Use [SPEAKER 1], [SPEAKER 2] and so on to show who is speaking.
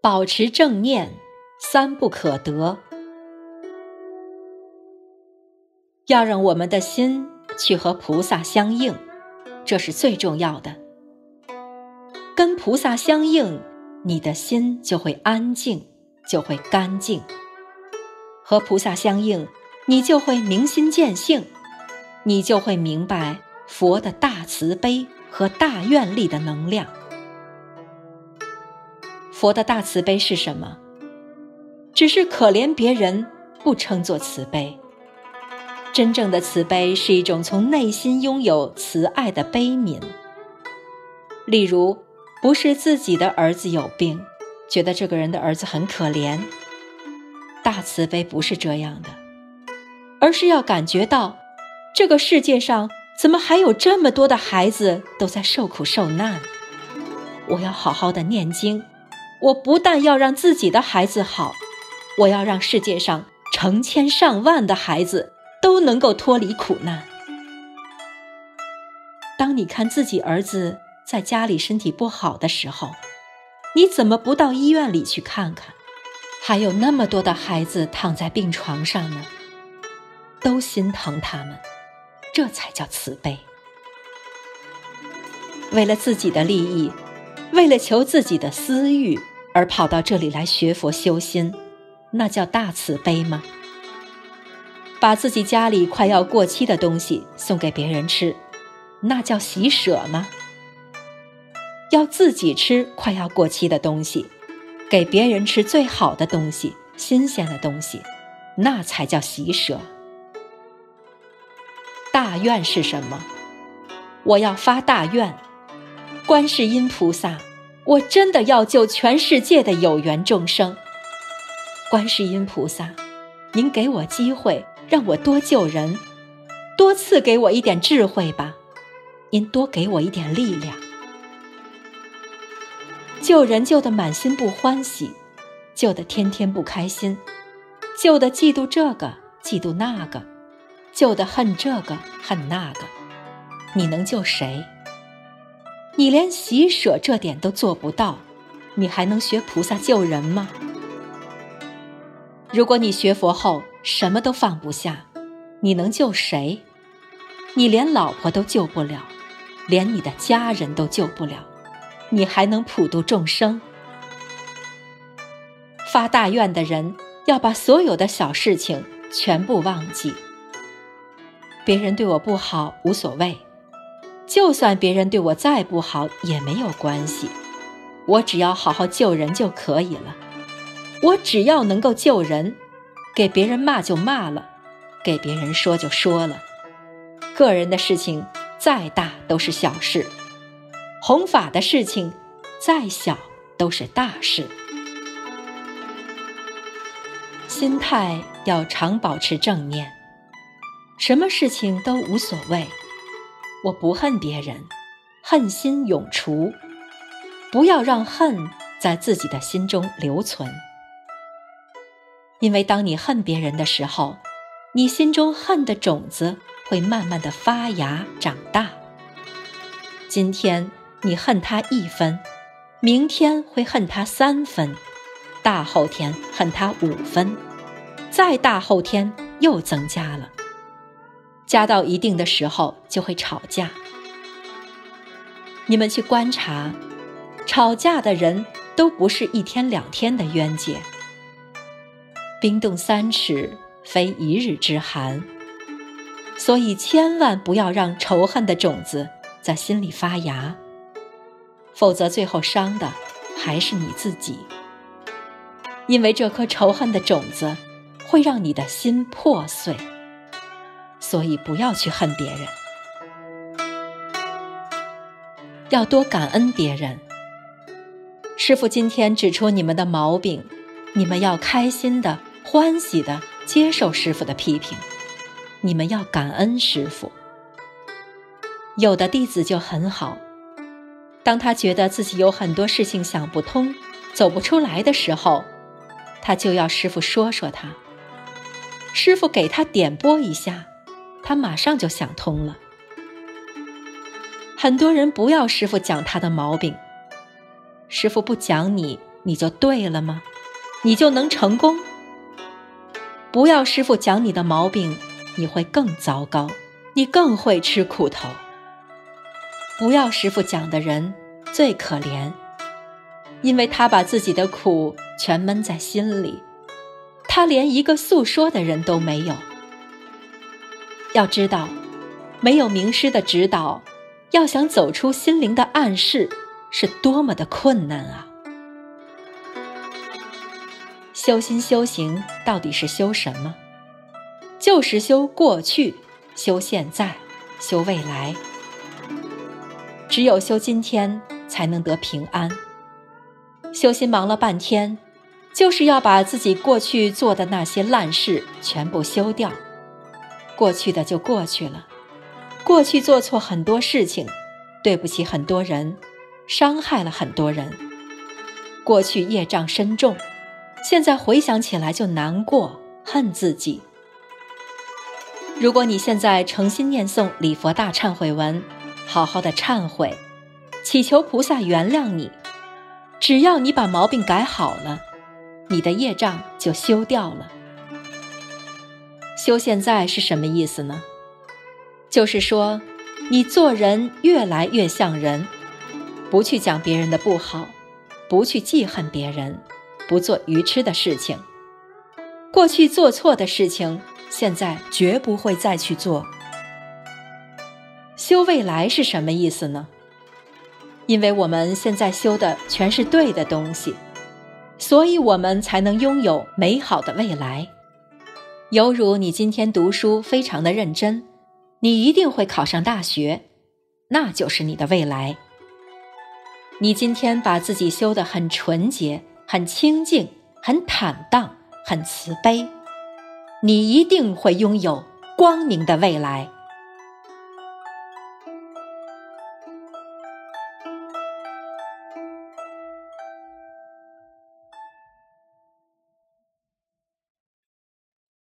[SPEAKER 1] 保持正念，三不可得。要让我们的心去和菩萨相应，这是最重要的。跟菩萨相应，你的心就会安静，就会干净。和菩萨相应，你就会明心见性，你就会明白佛的大慈悲和大愿力的能量。佛的大慈悲是什么？只是可怜别人，不称作慈悲。真正的慈悲是一种从内心拥有慈爱的悲悯。例如，不是自己的儿子有病，觉得这个人的儿子很可怜。大慈悲不是这样的，而是要感觉到，这个世界上怎么还有这么多的孩子都在受苦受难？我要好好的念经，我不但要让自己的孩子好，我要让世界上成千上万的孩子都能够脱离苦难。当你看自己儿子在家里身体不好的时候，你怎么不到医院里去看看？还有那么多的孩子躺在病床上呢，都心疼他们，这才叫慈悲。为了自己的利益，为了求自己的私欲而跑到这里来学佛修心，那叫大慈悲吗？把自己家里快要过期的东西送给别人吃，那叫喜舍吗？要自己吃快要过期的东西，给别人吃最好的东西，新鲜的东西，那才叫喜舍。大愿是什么？我要发大愿，观世音菩萨，我真的要救全世界的有缘众生。观世音菩萨，您给我机会，让我多救人，多赐给我一点智慧吧，您多给我一点力量。救人救得满心不欢喜，救得天天不开心，救得嫉妒这个嫉妒那个，救得恨这个恨那个，你能救谁？你连喜舍这点都做不到，你还能学菩萨救人吗？如果你学佛后什么都放不下，你能救谁？你连老婆都救不了，连你的家人都救不了，你还能普度众生？发大愿的人要把所有的小事情全部忘记。别人对我不好无所谓，就算别人对我再不好也没有关系，我只要好好救人就可以了。我只要能够救人，给别人骂就骂了，给别人说就说了。个人的事情再大都是小事，弘法的事情再小都是大事。心态要常保持正念，什么事情都无所谓。我不恨别人，恨心永除，不要让恨在自己的心中留存。因为当你恨别人的时候，你心中恨的种子会慢慢的发芽长大。今天你恨他1分，明天会恨他3分，大后天恨他5分，再大后天又增加了，加到一定的时候就会吵架。你们去观察，吵架的人都不是1天2天的冤结。冰冻3尺，非一日之寒。所以千万不要让仇恨的种子在心里发芽，否则最后伤的还是你自己。因为这颗仇恨的种子会让你的心破碎，所以不要去恨别人，要多感恩别人。师父今天指出你们的毛病，你们要开心的、欢喜的接受师父的批评，你们要感恩师父。有的弟子就很好，当他觉得自己有很多事情想不通、走不出来的时候，他就要师父说说他，师父给他点拨一下，他马上就想通了。很多人不要师父讲他的毛病，师父不讲你， 你就对了吗？你就能成功？不要师父讲你的毛病，你会更糟糕，你更会吃苦头。不要师父讲的人最可怜，因为他把自己的苦全闷在心里，他连一个诉说的人都没有。要知道，没有名师的指导，要想走出心灵的暗室，是多么的困难啊！修心修行到底是修什么？就是修过去，修现在，修未来。只有修今天，才能得平安。修心忙了半天，就是要把自己过去做的那些烂事全部修掉。过去的就过去了，过去做错很多事情，对不起很多人，伤害了很多人。过去业障深重，现在回想起来就难过，恨自己。如果你现在诚心念诵礼佛大忏悔文，好好的忏悔，祈求菩萨原谅你，只要你把毛病改好了，你的业障就修掉了。修现在是什么意思呢？就是说，你做人越来越像人，不去讲别人的不好，不去记恨别人，不做愚痴的事情。过去做错的事情，现在绝不会再去做。修未来是什么意思呢？因为我们现在修的全是对的东西，所以我们才能拥有美好的未来。犹如你今天读书非常的认真，你一定会考上大学，那就是你的未来。你今天把自己修得很纯洁，很清净，很坦荡，很慈悲，你一定会拥有光明的未来。